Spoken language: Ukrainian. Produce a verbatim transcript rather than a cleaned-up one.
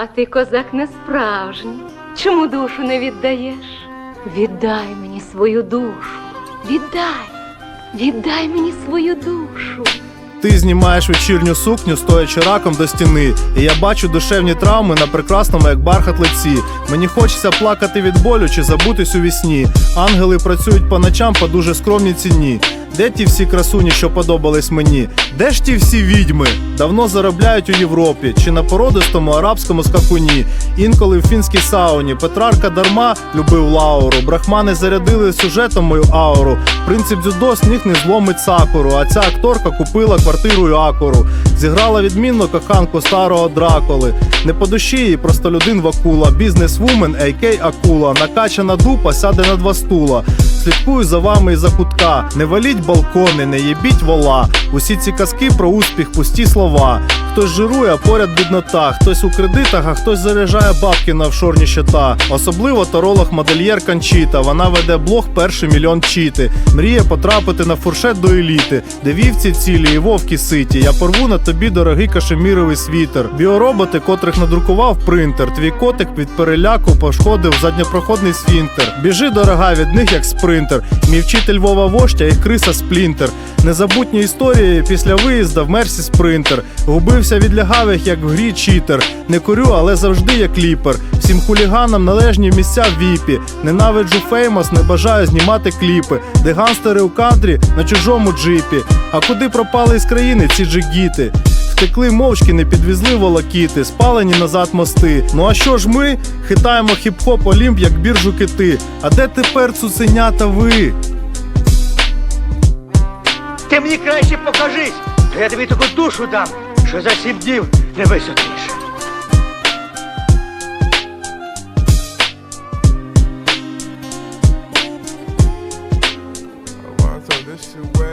А ти, козак, не справжній. Чому душу не віддаєш? Віддай мені свою душу. Віддай. Віддай мені свою душу. Ти знімаєш вечірню сукню, стоячи раком до стіни. І я бачу душевні травми на прекрасному, як бархат лиці. Мені хочеться плакати від болю чи забутись у вісні. Ангели працюють по ночам по дуже скромній ціні. Де ті всі красуні, що подобались мені? Де ж ті всі відьми? Давно заробляють у Європі чи на породистому арабському скакуні. Інколи в фінській сауні. Петрарка дарма любив Лауру. Брахмани зарядили сюжетом мою ауру. Принцип дзюдо сніг не зломить сакуру. А ця акторка купила квартиру і акуру. Зіграла відмінно коханку старого Дракули. Не по душі їй простолюдин Вакула. Бізнесвумен, ей кей акула. Накачана дупа сяде на два стула. Слідкую за вами із-за кутка. Не валіть балкони, не їбіть вола. Усі ці казки про успіх, пусті слова. Хтось жирує, а поряд біднота. Хтось у кредитах, а хтось заряджає бабки на офшорні щита. Особливо таролог-модельєр Кончіта. Вона веде блог «Перший мільйон чіти». Мріє потрапити на фуршет до еліти. Де вівці цілі і вовки ситі. Я порву на тобі дорогий кашеміровий світер. Біороботи, котрих надрукував принтер. Твій котик від переляку пошкодив задньопроходний сфінктер. Біжи, дорога, від них як спринтер. Мій вчитель Вова Вождя і криса Сплінтер. Незабутні історії після виїзда в Мерсі Спринтер. Губився від лягавих, як в грі читер. Не курю, але завжди як кліпер. Всім хуліганам належні місця в віпі. Ненавиджу феймос, не бажаю знімати кліпи. Де ганстери у кантрі на чужому джипі. А куди пропали із країни ці джигіти? Втекли мовчки, не підвізли волокіти. Спалені назад мости. Ну а що ж ми? Хитаємо хіп-хоп Олімп, як біржу кити. А де тепер цуценята ви? Ти мені краще покажись, то я тобі таку душу дам, що за сім днів не висохнеш. I wanna throw this shit away.